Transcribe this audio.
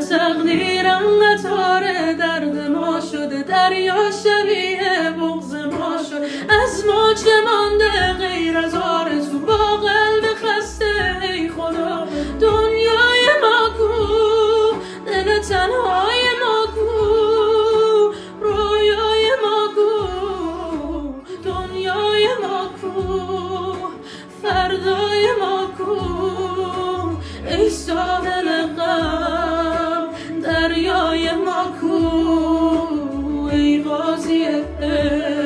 تقدیرم قطار درد ما شده، دریا شبیه بغض ما شده. از ما چه مانده غیر از آرزو، با قلب خسته ای خدا. دنیای ما کو، دل تنهای ما کو، رویای ما کو، دنیای ما کو، فردای ما کو. ای ساحل غم دریای ما کو، ای قاضی